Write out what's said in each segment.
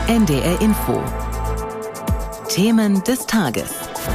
NDR Info. Themen des Tages.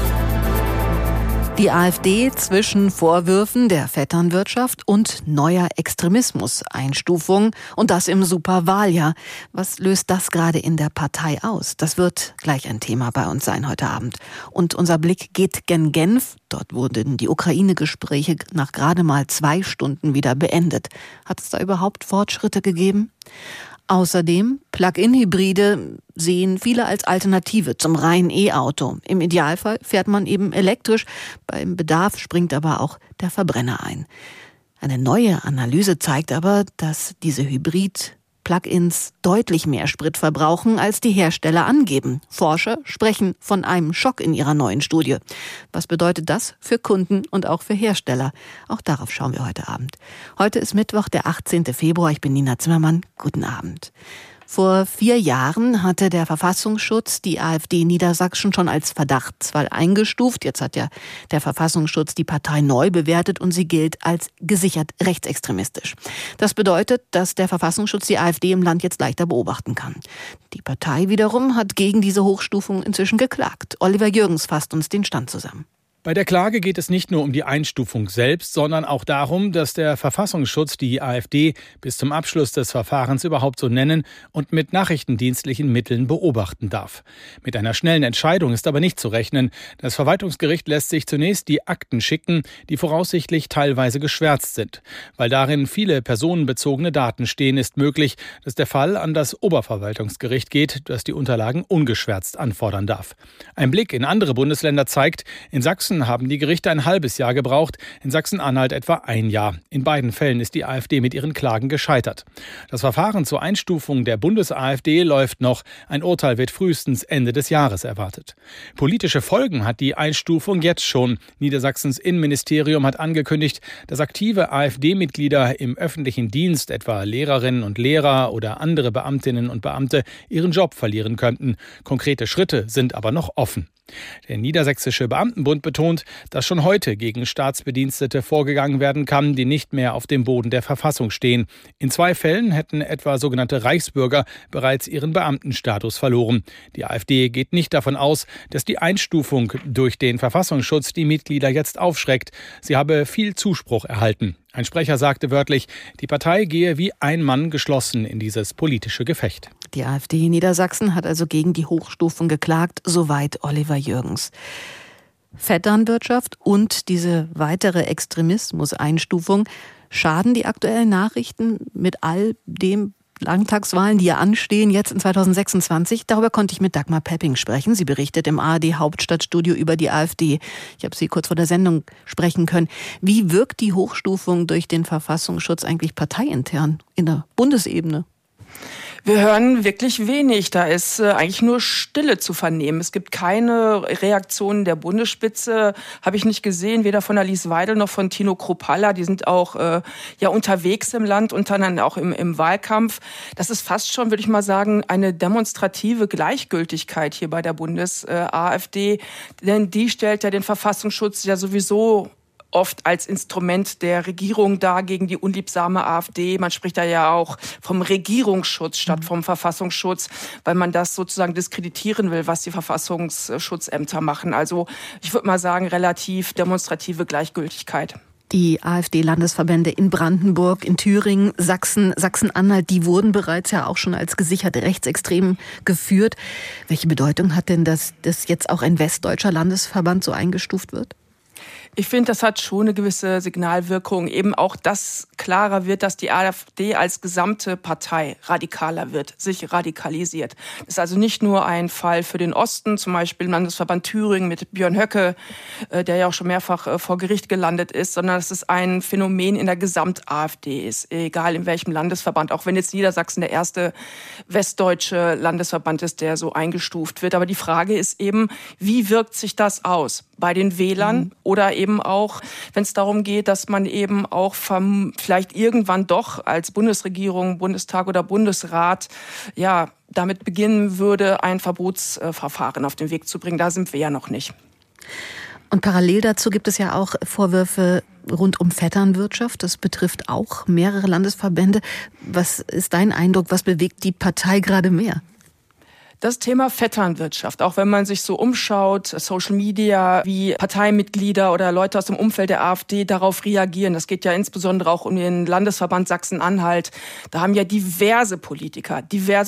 Die AfD zwischen Vorwürfen der Vetternwirtschaft und neuer Extremismus-Einstufung und das im Superwahljahr. Was löst das gerade in der Partei aus? Das wird gleich ein Thema bei uns sein heute Abend. Und unser Blick geht gen Genf. Dort wurden die Ukraine-Gespräche nach gerade mal 2 Stunden wieder beendet. Hat es da überhaupt Fortschritte gegeben? Außerdem, Plug-in-Hybride sehen viele als Alternative zum reinen E-Auto. Im Idealfall fährt man eben elektrisch, beim Bedarf springt aber auch der Verbrenner ein. Eine neue Analyse zeigt aber, dass diese Hybrid-Plug-ins deutlich mehr Sprit verbrauchen, als die Hersteller angeben. Forscher sprechen von einem Schock in ihrer neuen Studie. Was bedeutet das für Kunden und auch für Hersteller? Auch darauf schauen wir heute Abend. Heute ist Mittwoch, der 18. Februar. Ich bin Nina Zimmermann. Guten Abend. Vor 4 Jahren hatte der Verfassungsschutz die AfD Niedersachsen schon als Verdachtsfall eingestuft. Jetzt hat ja der Verfassungsschutz die Partei neu bewertet und sie gilt als gesichert rechtsextremistisch. Das bedeutet, dass der Verfassungsschutz die AfD im Land jetzt leichter beobachten kann. Die Partei wiederum hat gegen diese Hochstufung inzwischen geklagt. Oliver Jürgens fasst uns den Stand zusammen. Bei der Klage geht es nicht nur um die Einstufung selbst, sondern auch darum, dass der Verfassungsschutz die AfD bis zum Abschluss des Verfahrens überhaupt so nennen und mit nachrichtendienstlichen Mitteln beobachten darf. Mit einer schnellen Entscheidung ist aber nicht zu rechnen. Das Verwaltungsgericht lässt sich zunächst die Akten schicken, die voraussichtlich teilweise geschwärzt sind. Weil darin viele personenbezogene Daten stehen, ist möglich, dass der Fall an das Oberverwaltungsgericht geht, das die Unterlagen ungeschwärzt anfordern darf. Ein Blick in andere Bundesländer zeigt, in Sachsen haben die Gerichte ein halbes Jahr gebraucht, in Sachsen-Anhalt etwa 1 Jahr. In beiden Fällen ist die AfD mit ihren Klagen gescheitert. Das Verfahren zur Einstufung der Bundes-AfD läuft noch. Ein Urteil wird frühestens Ende des Jahres erwartet. Politische Folgen hat die Einstufung jetzt schon. Niedersachsens Innenministerium hat angekündigt, dass aktive AfD-Mitglieder im öffentlichen Dienst, etwa Lehrerinnen und Lehrer oder andere Beamtinnen und Beamte, ihren Job verlieren könnten. Konkrete Schritte sind aber noch offen. Der Niedersächsische Beamtenbund betont, dass schon heute gegen Staatsbedienstete vorgegangen werden kann, die nicht mehr auf dem Boden der Verfassung stehen. In 2 Fällen hätten etwa sogenannte Reichsbürger bereits ihren Beamtenstatus verloren. Die AfD geht nicht davon aus, dass die Einstufung durch den Verfassungsschutz die Mitglieder jetzt aufschreckt. Sie habe viel Zuspruch erhalten. Ein Sprecher sagte wörtlich, die Partei gehe wie ein Mann geschlossen in dieses politische Gefecht. Die AfD in Niedersachsen hat also gegen die Hochstufung geklagt, soweit Oliver Jürgens. Vetternwirtschaft und diese weitere Extremismus-Einstufung, schaden die aktuellen Nachrichten mit all dem Landtagswahlen, die ja anstehen, jetzt in 2026. Darüber konnte ich mit Dagmar Pepping sprechen. Sie berichtet im ARD-Hauptstadtstudio über die AfD. Ich habe sie kurz vor der Sendung sprechen können. Wie wirkt die Hochstufung durch den Verfassungsschutz eigentlich parteiintern in der Bundesebene? Wir hören wirklich wenig. Da ist eigentlich nur Stille zu vernehmen. Es gibt keine Reaktionen der Bundesspitze, habe ich nicht gesehen, weder von Alice Weidel noch von Tino Kruppalla. Die sind auch unterwegs im Land, unter anderem auch im Wahlkampf. Das ist fast schon, würde ich mal sagen, eine demonstrative Gleichgültigkeit hier bei der Bundes-AfD. Denn die stellt ja den Verfassungsschutz ja sowieso oft als Instrument der Regierung dar gegen die unliebsame AfD. Man spricht da ja auch vom Regierungsschutz statt vom Verfassungsschutz, weil man das sozusagen diskreditieren will, was die Verfassungsschutzämter machen. Also ich würde mal sagen, relativ demonstrative Gleichgültigkeit. Die AfD-Landesverbände in Brandenburg, in Thüringen, Sachsen, Sachsen-Anhalt, die wurden bereits ja auch schon als gesichert rechtsextrem geführt. Welche Bedeutung hat denn das jetzt auch ein westdeutscher Landesverband so eingestuft wird? Ich finde, das hat schon eine gewisse Signalwirkung. Eben auch, dass klarer wird, dass die AfD als gesamte Partei radikaler wird, sich radikalisiert. Das ist also nicht nur ein Fall für den Osten, zum Beispiel im Landesverband Thüringen mit Björn Höcke, der ja auch schon mehrfach vor Gericht gelandet ist, sondern dass es ein Phänomen in der Gesamt-AfD ist, egal in welchem Landesverband. Auch wenn jetzt Niedersachsen der erste westdeutsche Landesverband ist, der so eingestuft wird. Aber die Frage ist eben, wie wirkt sich das aus? Bei den Wählern oder eben auch, wenn es darum geht, dass man eben auch vielleicht irgendwann doch als Bundesregierung, Bundestag oder Bundesrat, ja, damit beginnen würde, ein Verbotsverfahren auf den Weg zu bringen. Da sind wir ja noch nicht. Und parallel dazu gibt es ja auch Vorwürfe rund um Vetternwirtschaft. Das betrifft auch mehrere Landesverbände. Was ist dein Eindruck? Was bewegt die Partei gerade mehr? Das Thema Vetternwirtschaft, auch wenn man sich so umschaut, Social Media, wie Parteimitglieder oder Leute aus dem Umfeld der AfD darauf reagieren. Das geht ja insbesondere auch um den Landesverband Sachsen-Anhalt. Da haben ja diverse Politiker,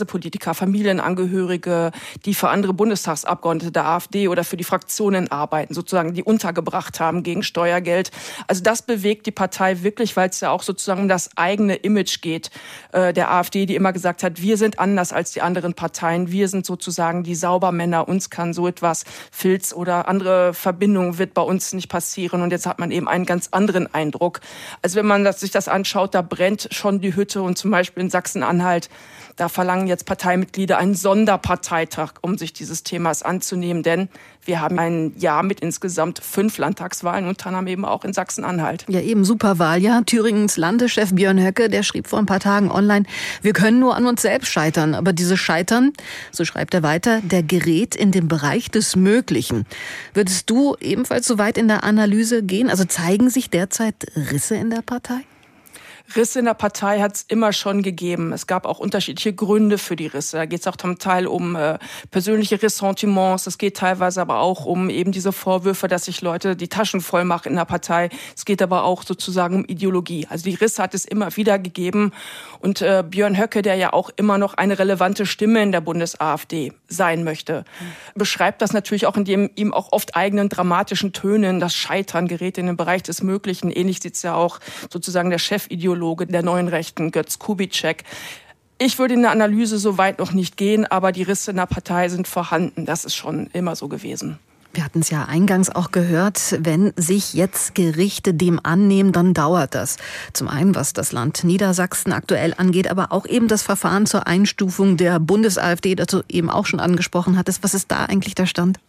Familienangehörige, die für andere Bundestagsabgeordnete der AfD oder für die Fraktionen arbeiten, sozusagen die untergebracht haben gegen Steuergeld. Also das bewegt die Partei wirklich, weil es ja auch sozusagen um das eigene Image geht der AfD, die immer gesagt hat, wir sind anders als die anderen Parteien, wir sind sozusagen die Saubermänner, uns kann so etwas, Filz oder andere Verbindungen wird bei uns nicht passieren. Und jetzt hat man eben einen ganz anderen Eindruck. Also wenn man sich das anschaut, da brennt schon die Hütte und zum Beispiel in Sachsen-Anhalt, da verlangen jetzt Parteimitglieder einen Sonderparteitag, um sich dieses Themas anzunehmen. Denn wir haben ein Jahr mit insgesamt 5 Landtagswahlen, unter anderem eben auch in Sachsen-Anhalt. Ja, eben Superwahljahr. Thüringens Landeschef Björn Höcke, der schrieb vor ein paar Tagen online, wir können nur an uns selbst scheitern. Aber dieses Scheitern, so schreibt er weiter, der gerät in den Bereich des Möglichen. Würdest du ebenfalls so weit in der Analyse gehen? Also zeigen sich derzeit Risse in der Partei? Risse in der Partei hat es immer schon gegeben. Es gab auch unterschiedliche Gründe für die Risse. Da geht es auch zum Teil um persönliche Ressentiments. Es geht teilweise aber auch um eben diese Vorwürfe, dass sich Leute die Taschen voll machen in der Partei. Es geht aber auch sozusagen um Ideologie. Also die Risse hat es immer wieder gegeben. Und Björn Höcke, der ja auch immer noch eine relevante Stimme in der Bundes-AfD sein möchte, beschreibt das natürlich auch in dem ihm auch oft eigenen dramatischen Tönen. Das Scheitern gerät in den Bereich des Möglichen. Ähnlich sieht es ja auch sozusagen der Chefideologe der neuen Rechten, Götz Kubitschek. Ich würde in der Analyse so weit noch nicht gehen, aber die Risse in der Partei sind vorhanden. Das ist schon immer so gewesen. Wir hatten es ja eingangs auch gehört, wenn sich jetzt Gerichte dem annehmen, dann dauert das. Zum einen, was das Land Niedersachsen aktuell angeht, aber auch eben das Verfahren zur Einstufung der Bundes-AfD, das du eben auch schon angesprochen hattest. Was ist da eigentlich der Stand?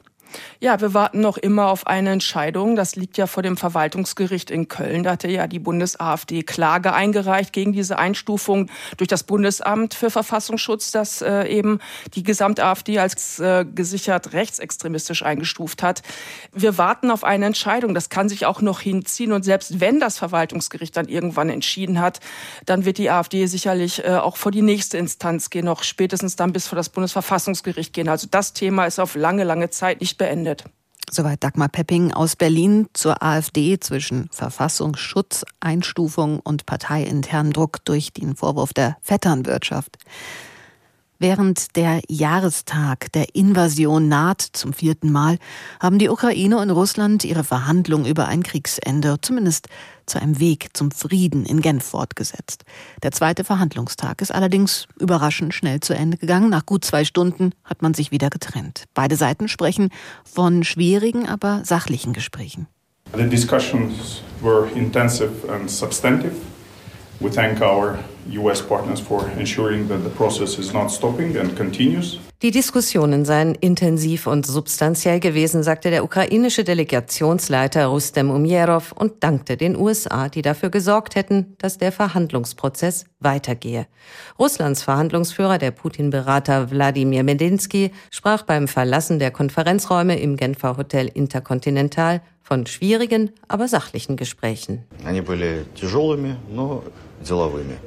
Ja, wir warten noch immer auf eine Entscheidung. Das liegt ja vor dem Verwaltungsgericht in Köln. Da hatte ja die Bundes-AfD Klage eingereicht gegen diese Einstufung durch das Bundesamt für Verfassungsschutz, das eben die Gesamt-AfD als gesichert rechtsextremistisch eingestuft hat. Wir warten auf eine Entscheidung. Das kann sich auch noch hinziehen. Und selbst wenn das Verwaltungsgericht dann irgendwann entschieden hat, dann wird die AfD sicherlich auch vor die nächste Instanz gehen, noch spätestens dann bis vor das Bundesverfassungsgericht gehen. Also das Thema ist auf lange, lange Zeit nicht beendet. Soweit Dagmar Pepping aus Berlin zur AfD zwischen Verfassungsschutz, Einstufung und parteiinternen Druck durch den Vorwurf der Vetternwirtschaft. Während der Jahrestag der Invasion naht zum 4. Mal, haben die Ukraine und Russland ihre Verhandlungen über ein Kriegsende zumindest zu einem Weg zum Frieden in Genf fortgesetzt. Der 2. Verhandlungstag ist allerdings überraschend schnell zu Ende gegangen. Nach gut 2 Stunden hat man sich wieder getrennt. Beide Seiten sprechen von schwierigen, aber sachlichen Gesprächen. The discussions were intensive and substantive. We thank our US partners for ensuring that the process is not stopping and continues. Die Diskussionen seien intensiv und substanziell gewesen, sagte der ukrainische Delegationsleiter Rustem Umjerov und dankte den USA, die dafür gesorgt hätten, dass der Verhandlungsprozess weitergehe. Russlands Verhandlungsführer, der Putin-Berater Wladimir Medinsky, sprach beim Verlassen der Konferenzräume im Genfer Hotel Intercontinental von schwierigen, aber sachlichen Gesprächen. Они были тяжелыми, но деловыми.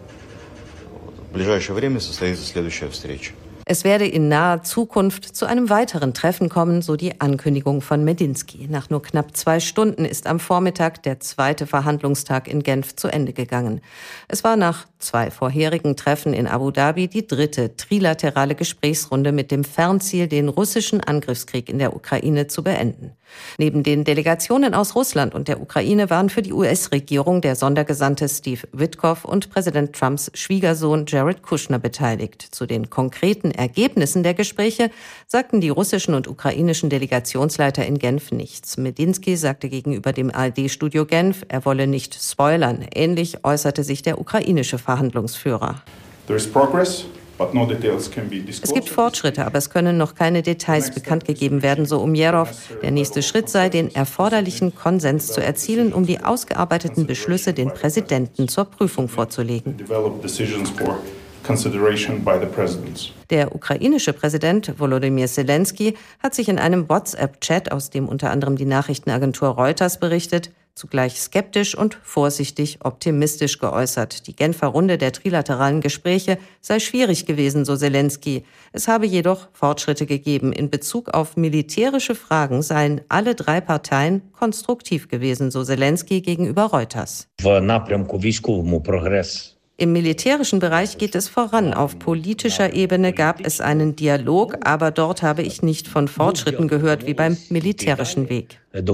В ближайшее время состоится следующая встреча. Es werde in naher Zukunft zu einem weiteren Treffen kommen, so die Ankündigung von Medinsky. Nach nur knapp 2 Stunden ist am Vormittag der 2. Verhandlungstag in Genf zu Ende gegangen. Es war nach 2 vorherigen Treffen in Abu Dhabi die 3. trilaterale Gesprächsrunde mit dem Fernziel, den russischen Angriffskrieg in der Ukraine zu beenden. Neben den Delegationen aus Russland und der Ukraine waren für die US-Regierung der Sondergesandte Steve Witkoff und Präsident Trumps Schwiegersohn Jared Kushner beteiligt. Zu den konkreten Ergebnissen der Gespräche sagten die russischen und ukrainischen Delegationsleiter in Genf nichts. Medinsky sagte gegenüber dem ARD-Studio Genf, er wolle nicht spoilern. Ähnlich äußerte sich der ukrainische Verhandlungsführer. There is progress. Es gibt Fortschritte, aber es können noch keine Details bekannt gegeben werden, so Umjerov. Der nächste Schritt sei, den erforderlichen Konsens zu erzielen, um die ausgearbeiteten Beschlüsse den Präsidenten zur Prüfung vorzulegen. Der ukrainische Präsident Volodymyr Zelensky hat sich in einem WhatsApp-Chat, aus dem unter anderem die Nachrichtenagentur Reuters berichtet, zugleich skeptisch und vorsichtig optimistisch geäußert. Die Genfer Runde der trilateralen Gespräche sei schwierig gewesen, so Zelensky. Es habe jedoch Fortschritte gegeben. In Bezug auf militärische Fragen seien alle 3 Parteien konstruktiv gewesen, so Zelensky gegenüber Reuters. Im militärischen Bereich geht es voran. Auf politischer Ebene gab es einen Dialog, aber dort habe ich nicht von Fortschritten gehört wie beim militärischen Weg.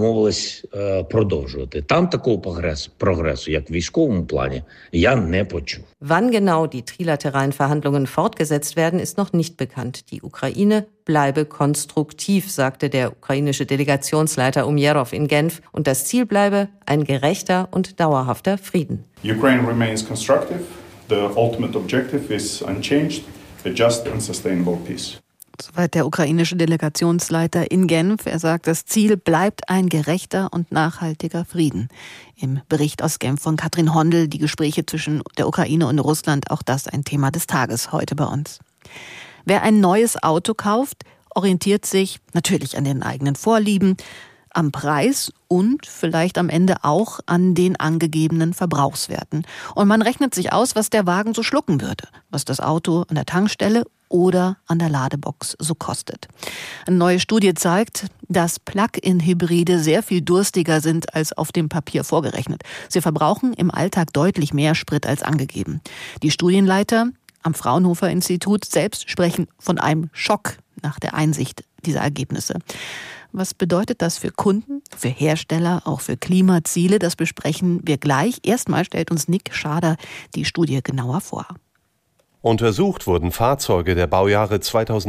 Wann genau die trilateralen Verhandlungen fortgesetzt werden, ist noch nicht bekannt. Die Ukraine bleibe konstruktiv, sagte der ukrainische Delegationsleiter Umjerov in Genf. Und das Ziel bleibe ein gerechter und dauerhafter Frieden. Ukraine remains constructive. The ultimate objective is unchanged, a just and sustainable peace. Soweit der ukrainische Delegationsleiter in Genf. Er sagt, das Ziel bleibt ein gerechter und nachhaltiger Frieden. Im Bericht aus Genf von Katrin Hondel, die Gespräche zwischen der Ukraine und Russland, auch das ein Thema des Tages heute bei uns. Wer ein neues Auto kauft, orientiert sich natürlich an den eigenen Vorlieben, am Preis und vielleicht am Ende auch an den angegebenen Verbrauchswerten. Und man rechnet sich aus, was der Wagen so schlucken würde, was das Auto an der Tankstelle oder an der Ladebox so kostet. Eine neue Studie zeigt, dass Plug-in-Hybride sehr viel durstiger sind als auf dem Papier vorgerechnet. Sie verbrauchen im Alltag deutlich mehr Sprit als angegeben. Die Studienleiter am Fraunhofer-Institut selbst sprechen von einem Schock nach der Einsicht dieser Ergebnisse. Was bedeutet das für Kunden, für Hersteller, auch für Klimaziele? Das besprechen wir gleich. Erstmal stellt uns Nick Schader die Studie genauer vor. Untersucht wurden Fahrzeuge der Baujahre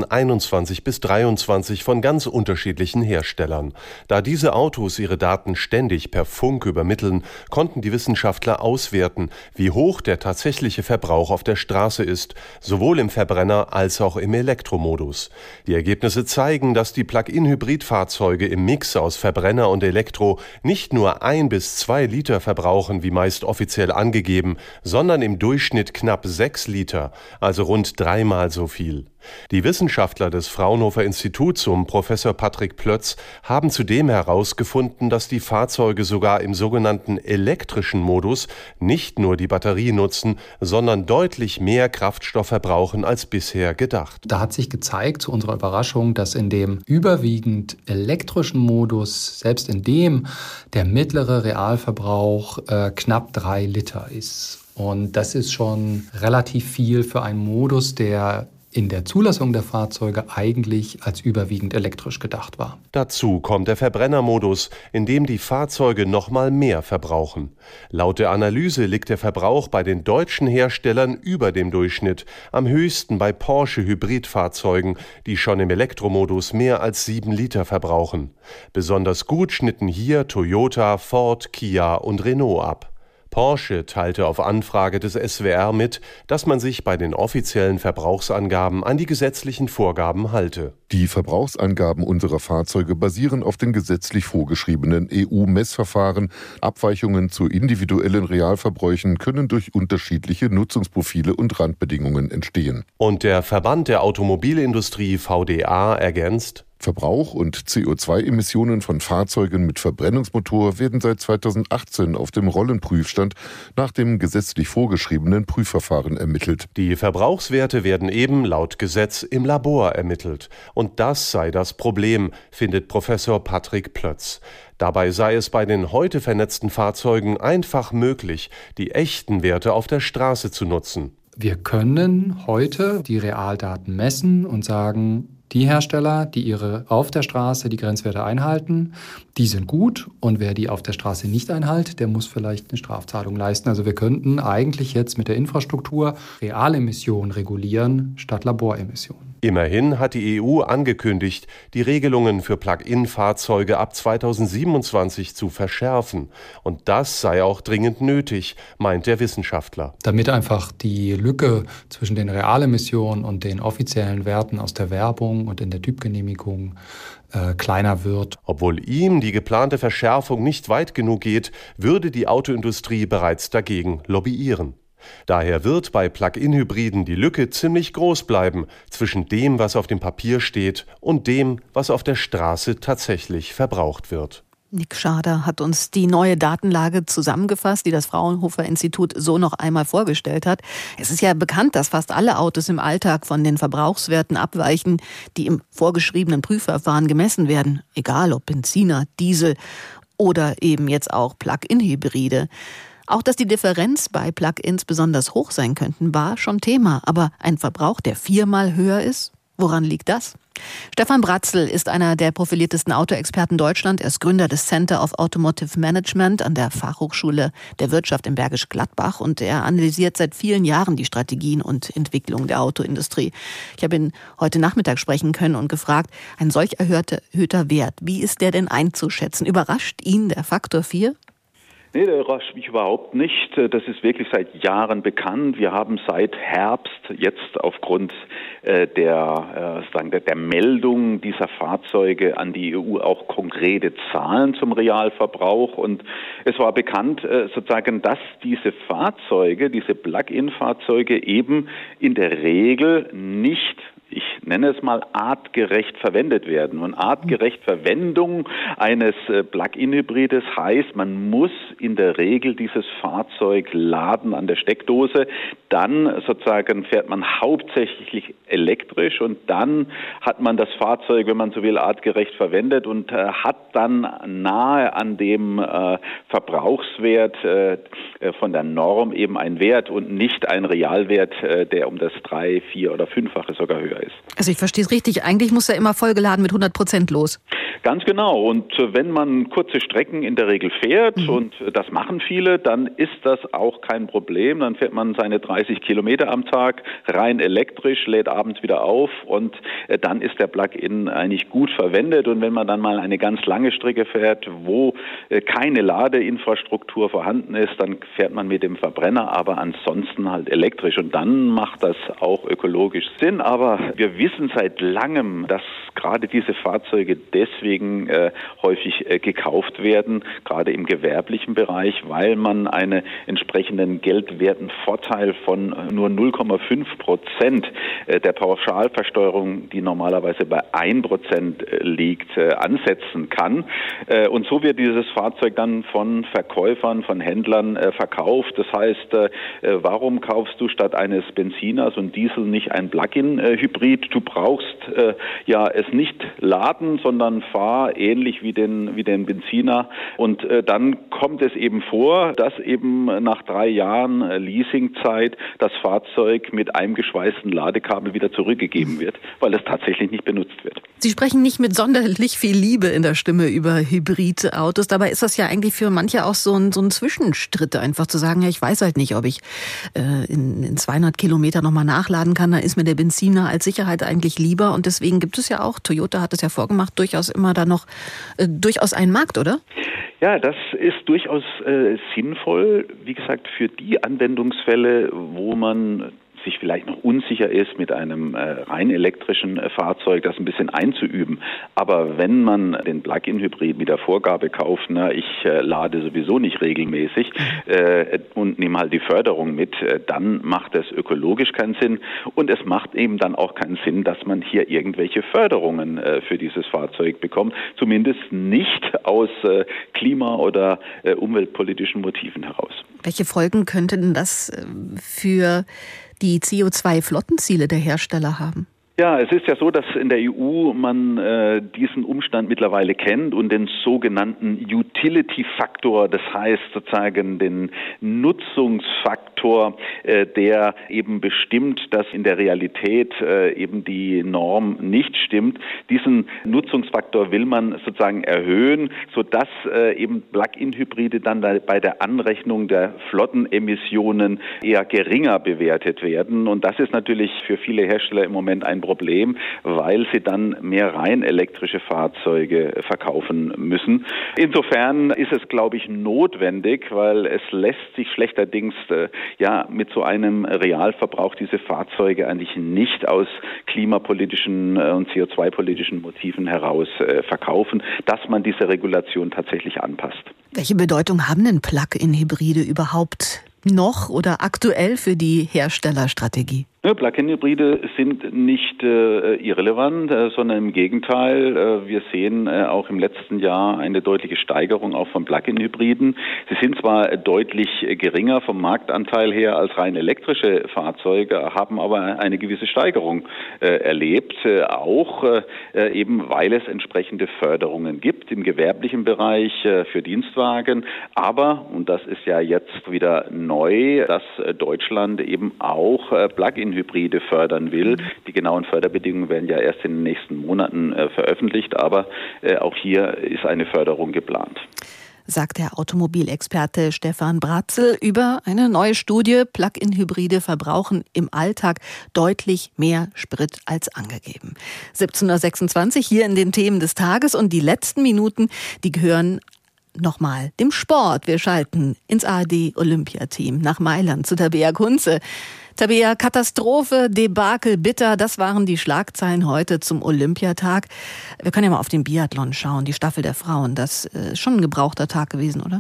2021 bis 2023 von ganz unterschiedlichen Herstellern. Da diese Autos ihre Daten ständig per Funk übermitteln, konnten die Wissenschaftler auswerten, wie hoch der tatsächliche Verbrauch auf der Straße ist, sowohl im Verbrenner als auch im Elektromodus. Die Ergebnisse zeigen, dass die Plug-in-Hybrid-Fahrzeuge im Mix aus Verbrenner und Elektro nicht nur 1 bis 2 Liter verbrauchen, wie meist offiziell angegeben, sondern im Durchschnitt knapp 6 Liter. Also rund 3-mal so viel. Die Wissenschaftler des Fraunhofer Instituts um Professor Patrick Plötz haben zudem herausgefunden, dass die Fahrzeuge sogar im sogenannten elektrischen Modus nicht nur die Batterie nutzen, sondern deutlich mehr Kraftstoff verbrauchen als bisher gedacht. Da hat sich gezeigt, zu unserer Überraschung, dass in dem überwiegend elektrischen Modus, selbst in dem der mittlere Realverbrauch knapp 3 Liter ist. Und das ist schon relativ viel für einen Modus, der in der Zulassung der Fahrzeuge eigentlich als überwiegend elektrisch gedacht war. Dazu kommt der Verbrennermodus, in dem die Fahrzeuge nochmal mehr verbrauchen. Laut der Analyse liegt der Verbrauch bei den deutschen Herstellern über dem Durchschnitt, am höchsten bei Porsche-Hybridfahrzeugen, die schon im Elektromodus mehr als 7 Liter verbrauchen. Besonders gut schnitten hier Toyota, Ford, Kia und Renault ab. Porsche teilte auf Anfrage des SWR mit, dass man sich bei den offiziellen Verbrauchsangaben an die gesetzlichen Vorgaben halte. Die Verbrauchsangaben unserer Fahrzeuge basieren auf den gesetzlich vorgeschriebenen EU-Messverfahren. Abweichungen zu individuellen Realverbräuchen können durch unterschiedliche Nutzungsprofile und Randbedingungen entstehen. Und der Verband der Automobilindustrie VDA ergänzt: Verbrauch und CO2-Emissionen von Fahrzeugen mit Verbrennungsmotor werden seit 2018 auf dem Rollenprüfstand nach dem gesetzlich vorgeschriebenen Prüfverfahren ermittelt. Die Verbrauchswerte werden eben laut Gesetz im Labor ermittelt. Und das sei das Problem, findet Professor Patrick Plötz. Dabei sei es bei den heute vernetzten Fahrzeugen einfach möglich, die echten Werte auf der Straße zu nutzen. Wir können heute die Realdaten messen und sagen, die Hersteller, die auf der Straße die Grenzwerte einhalten, die sind gut. Und wer die auf der Straße nicht einhält, der muss vielleicht eine Strafzahlung leisten. Also wir könnten eigentlich jetzt mit der Infrastruktur Realemissionen regulieren statt Laboremissionen. Immerhin hat die EU angekündigt, die Regelungen für Plug-in-Fahrzeuge ab 2027 zu verschärfen. Und das sei auch dringend nötig, meint der Wissenschaftler. Damit einfach die Lücke zwischen den Realemissionen und den offiziellen Werten aus der Werbung und in der Typgenehmigung kleiner wird. Obwohl ihm die geplante Verschärfung nicht weit genug geht, würde die Autoindustrie bereits dagegen lobbyieren. Daher wird bei Plug-in-Hybriden die Lücke ziemlich groß bleiben zwischen dem, was auf dem Papier steht, und dem, was auf der Straße tatsächlich verbraucht wird. Nick Schader hat uns die neue Datenlage zusammengefasst, die das Fraunhofer-Institut so noch einmal vorgestellt hat. Es ist ja bekannt, dass fast alle Autos im Alltag von den Verbrauchswerten abweichen, die im vorgeschriebenen Prüfverfahren gemessen werden. Egal ob Benziner, Diesel oder eben jetzt auch Plug-in-Hybride. Auch dass die Differenz bei Plug-ins besonders hoch sein könnten, war schon Thema. Aber ein Verbrauch, der 4-mal höher ist? Woran liegt das? Stefan Bratzel ist einer der profiliertesten Autoexperten Deutschland. Er ist Gründer des Center of Automotive Management an der Fachhochschule der Wirtschaft in Bergisch Gladbach. Und er analysiert seit vielen Jahren die Strategien und Entwicklungen der Autoindustrie. Ich habe ihn heute Nachmittag sprechen können und gefragt, ein solch erhöhter Wert, wie ist der denn einzuschätzen? Überrascht ihn der Faktor 4? Nee, der überrascht mich überhaupt nicht. Das ist wirklich seit Jahren bekannt. Wir haben seit Herbst jetzt aufgrund der Meldung dieser Fahrzeuge an die EU auch konkrete Zahlen zum Realverbrauch. Und es war bekannt, sozusagen, dass diese Fahrzeuge, diese Plug-in-Fahrzeuge eben in der Regel nicht, ich nenne es mal, artgerecht verwendet werden. Und artgerecht Verwendung eines Plug-in-Hybrides heißt, man muss in der Regel dieses Fahrzeug laden an der Steckdose. Dann sozusagen fährt man hauptsächlich elektrisch und dann hat man das Fahrzeug, wenn man so will, artgerecht verwendet und hat dann nahe an dem Verbrauchswert von der Norm eben einen Wert und nicht einen Realwert, der um das 3-, 4- oder 5-fache sogar höher ist. Also ich verstehe es richtig, eigentlich muss er immer vollgeladen mit 100% los. Ganz genau. Und wenn man kurze Strecken in der Regel fährt, und das machen viele, dann ist das auch kein Problem. Dann fährt man seine 30 Kilometer am Tag rein elektrisch, lädt abends wieder auf und dann ist der Plug-in eigentlich gut verwendet. Und wenn man dann mal eine ganz lange Strecke fährt, wo keine Ladeinfrastruktur vorhanden ist, dann fährt man mit dem Verbrenner, aber ansonsten halt elektrisch. Und dann macht das auch ökologisch Sinn. Aber wir wissen seit langem, dass gerade diese Fahrzeuge deswegen häufig gekauft werden, gerade im gewerblichen Bereich, weil man einen entsprechenden geldwerten Vorteil von nur 0,5% der Pauschalversteuerung, die normalerweise bei 1% liegt, ansetzen kann. Und so wird dieses Fahrzeug dann von Verkäufern, von Händlern verkauft. Das heißt, warum kaufst du statt eines Benziners und Diesel nicht ein Plug-in-Hybrid? Du brauchst es nicht laden, sondern fahr ähnlich wie den Benziner. Und dann kommt es eben vor, dass eben nach 3 Jahren Leasingzeit das Fahrzeug mit eingeschweißten Ladekabel wieder zurückgegeben wird, weil es tatsächlich nicht benutzt wird. Sie sprechen nicht mit sonderlich viel Liebe in der Stimme über Hybridautos. Dabei ist das ja eigentlich für manche auch so ein Zwischenstritt, einfach zu sagen, ja, ich weiß halt nicht, ob ich in 200 Kilometer nochmal nachladen kann. Dann ist mir der Benziner als Sicherheit eigentlich lieber. Und deswegen gibt es ja auch, Toyota hat es ja vorgemacht, durchaus immer da noch durchaus einen Markt, oder? Ja, das ist durchaus sinnvoll, wie gesagt, für die Anwendungsfälle, wo man sich vielleicht noch unsicher ist, mit einem rein elektrischen Fahrzeug das ein bisschen einzuüben. Aber wenn man den Plug-in-Hybrid mit der Vorgabe kauft, ich lade sowieso nicht regelmäßig und nehme halt die Förderung mit, dann macht das ökologisch keinen Sinn. Und es macht eben dann auch keinen Sinn, dass man hier irgendwelche Förderungen für dieses Fahrzeug bekommt. Zumindest nicht aus klima- oder umweltpolitischen Motiven heraus. Welche Folgen könnte denn das für die CO2-Flottenziele der Hersteller haben? Ja, es ist ja so, dass in der EU man diesen Umstand mittlerweile kennt und den sogenannten Utility-Faktor, das heißt sozusagen den Nutzungsfaktor, der eben bestimmt, dass in der Realität eben die Norm nicht stimmt. Diesen Nutzungsfaktor will man sozusagen erhöhen, sodass eben Plug-in-Hybride dann bei der Anrechnung der Flottenemissionen eher geringer bewertet werden. Und das ist natürlich für viele Hersteller im Moment ein Problem, weil sie dann mehr rein elektrische Fahrzeuge verkaufen müssen. Insofern ist es, glaube ich, notwendig, weil es lässt sich schlechterdings mit so einem Realverbrauch diese Fahrzeuge eigentlich nicht aus klimapolitischen und CO2-politischen Motiven heraus verkaufen, dass man diese Regulation tatsächlich anpasst. Welche Bedeutung haben denn Plug-in-Hybride überhaupt noch oder aktuell für die Herstellerstrategie? Plug-in-Hybride sind nicht irrelevant, sondern im Gegenteil. Wir sehen auch im letzten Jahr eine deutliche Steigerung auch von Plug-in-Hybriden. Sie sind zwar deutlich geringer vom Marktanteil her als rein elektrische Fahrzeuge, haben aber eine gewisse Steigerung erlebt, auch eben weil es entsprechende Förderungen gibt im gewerblichen Bereich für Dienstwagen. Aber, und das ist ja jetzt wieder neu, dass Deutschland eben auch Plug-in-Hybride fördern will. Die genauen Förderbedingungen werden ja erst in den nächsten Monaten veröffentlicht, aber auch hier ist eine Förderung geplant. Sagt der Automobilexperte Stefan Bratzel über eine neue Studie. Plug-in-Hybride verbrauchen im Alltag deutlich mehr Sprit als angegeben. 17.26 Uhr hier in den Themen des Tages und die letzten Minuten, die gehören nochmal dem Sport. Wir schalten ins ARD-Olympiateam nach Mailand zu Tabea Kunze. Tabea, Katastrophe, Debakel, bitter, das waren die Schlagzeilen heute zum Olympiatag. Wir können ja mal auf den Biathlon schauen, die Staffel der Frauen. Das ist schon ein gebrauchter Tag gewesen, oder?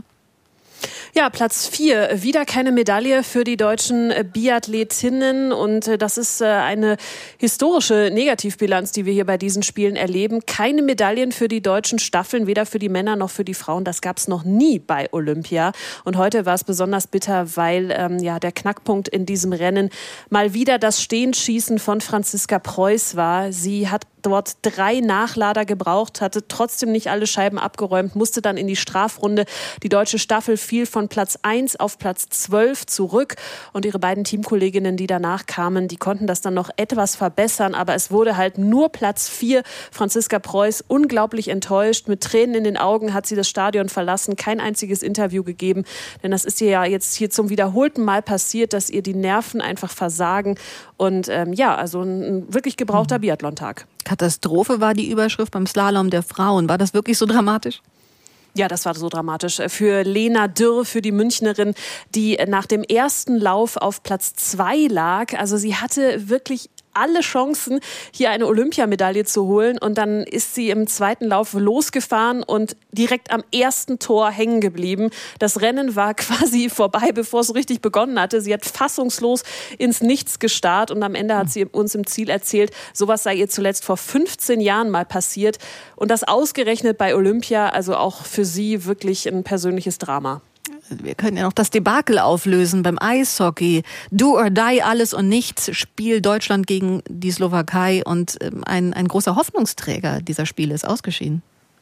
Ja, Platz 4. Wieder keine Medaille für die deutschen Biathletinnen. Und das ist eine historische Negativbilanz, die wir hier bei diesen Spielen erleben. Keine Medaillen für die deutschen Staffeln, weder für die Männer noch für die Frauen. Das gab es noch nie bei Olympia. Und heute war es besonders bitter, weil der Knackpunkt in diesem Rennen mal wieder das Stehenschießen von Franziska Preuß war. Sie hat dort 3 Nachlader gebraucht, hatte trotzdem nicht alle Scheiben abgeräumt, musste dann in die Strafrunde. Die deutsche Staffel fiel von Platz 1 auf Platz 12 zurück und ihre beiden Teamkolleginnen, die danach kamen, die konnten das dann noch etwas verbessern, aber es wurde halt nur Platz 4. Franziska Preuß unglaublich enttäuscht, mit Tränen in den Augen hat sie das Stadion verlassen, kein einziges Interview gegeben, denn das ist ihr ja jetzt hier zum wiederholten Mal passiert, dass ihr die Nerven einfach versagen und also ein wirklich gebrauchter Biathlontag. Katastrophe war die Überschrift beim Slalom der Frauen. War das wirklich so dramatisch? Ja, das war so dramatisch. Für Lena Dürr, für die Münchnerin, die nach dem ersten Lauf auf Platz 2 lag. Also sie hatte wirklich alle Chancen, hier eine Olympiamedaille zu holen. Und dann ist sie im zweiten Lauf losgefahren und direkt am ersten Tor hängen geblieben. Das Rennen war quasi vorbei, bevor es richtig begonnen hatte. Sie hat fassungslos ins Nichts gestarrt und am Ende hat sie uns im Ziel erzählt, sowas sei ihr zuletzt vor 15 Jahren mal passiert. Und das ausgerechnet bei Olympia, also auch für sie wirklich ein persönliches Drama. Wir können ja noch das Debakel auflösen beim Eishockey. Do or die, alles und nichts. Spiel Deutschland gegen die Slowakei und ein großer Hoffnungsträger dieser Spiele ist ausgeschieden.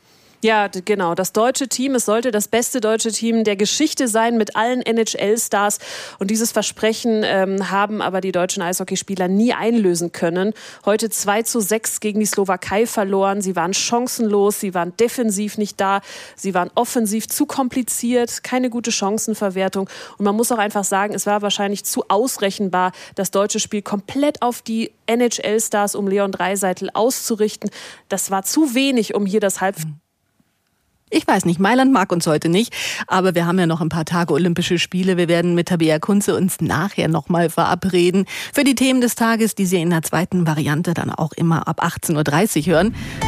Ja, genau. Das deutsche Team, es sollte das beste deutsche Team der Geschichte sein mit allen NHL-Stars. Und dieses Versprechen haben aber die deutschen Eishockeyspieler nie einlösen können. Heute 2:6 gegen die Slowakei verloren. Sie waren chancenlos, sie waren defensiv nicht da, sie waren offensiv zu kompliziert, keine gute Chancenverwertung. Und man muss auch einfach sagen, es war wahrscheinlich zu ausrechenbar, das deutsche Spiel komplett auf die NHL-Stars um Leon Draisaitl auszurichten. Das war zu wenig, um hier das Ich weiß nicht, Mailand mag uns heute nicht, aber wir haben ja noch ein paar Tage Olympische Spiele. Wir werden mit Tabea Kunze uns nachher nochmal verabreden für die Themen des Tages, die Sie in der zweiten Variante dann auch immer ab 18:30 Uhr hören.